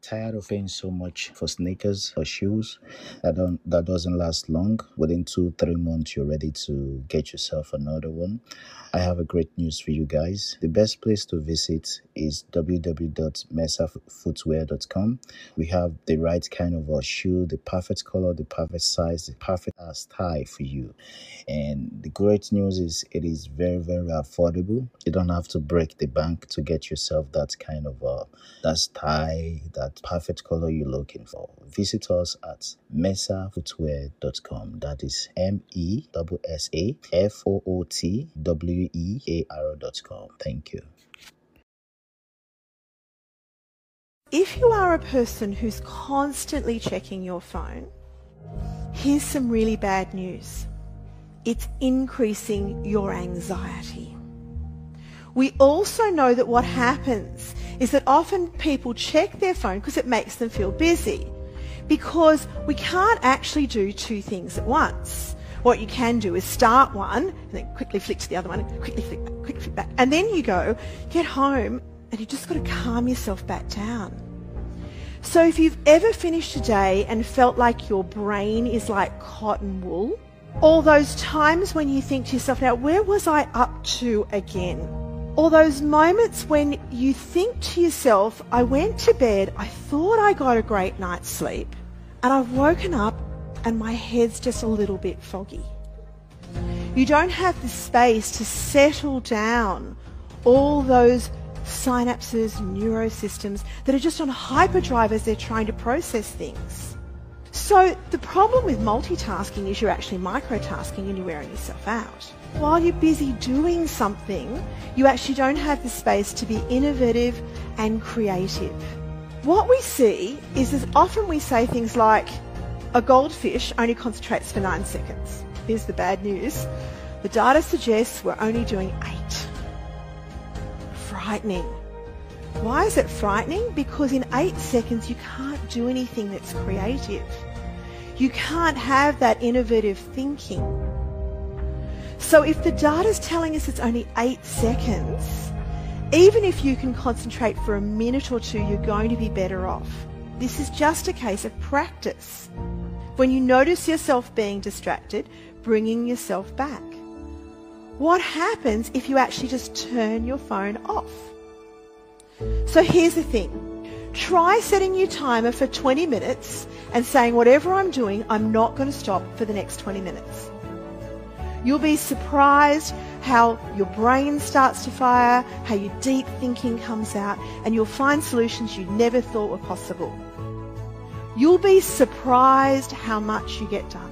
Tired of paying so much for sneakers or shoes that doesn't last long? Within 2 3 months, you're ready to get yourself another one. I have a great news for you guys. The best place to visit is www.mesafootwear.com. We have the right kind of a shoe, the perfect color, the perfect size, the perfect style for you. And the great news is it is very, very affordable. You don't have to break the bank to get yourself that kind of that style, that perfect color you're looking for. Visit us at mesafootwear.com. That is mesafootwear.com. Thank you. If you are a person who's constantly checking your phone, here's some really bad news. It's increasing your anxiety. We also know that what happens is that often people check their phone because it makes them feel busy, because we can't actually do two things at once. What you can do is start one and then quickly flick to the other one and quickly flick back. And then you get home and you just got to calm yourself back down. So if you've ever finished a day and felt like your brain is like cotton wool, all those times when you think to yourself, now where was I up to again? Or those moments when you think to yourself, I went to bed, I thought I got a great night's sleep, and I've woken up and my head's just a little bit foggy. You don't have the space to settle down all those synapses, neurosystems that are just on hyperdrive as they're trying to process things. So the problem with multitasking is you're actually microtasking and you're wearing yourself out. While you're busy doing something, you actually don't have the space to be innovative and creative. What we see is often we say things like, a goldfish only concentrates for 9 seconds. Here's the bad news. The data suggests we're only doing 8. Frightening. Why is it frightening? Because in 8 seconds you can't do anything that's creative. You can't have that innovative thinking. So if the data's telling us it's only 8 seconds, even if you can concentrate for a minute or two, you're going to be better off. This is just a case of practice. When you notice yourself being distracted, bringing yourself back. What happens if you actually just turn your phone off? So here's the thing. Try setting your timer for 20 minutes and saying whatever I'm doing, I'm not going to stop for the next 20 minutes. You'll be surprised how your brain starts to fire, how your deep thinking comes out, and you'll find solutions you never thought were possible. You'll be surprised how much you get done.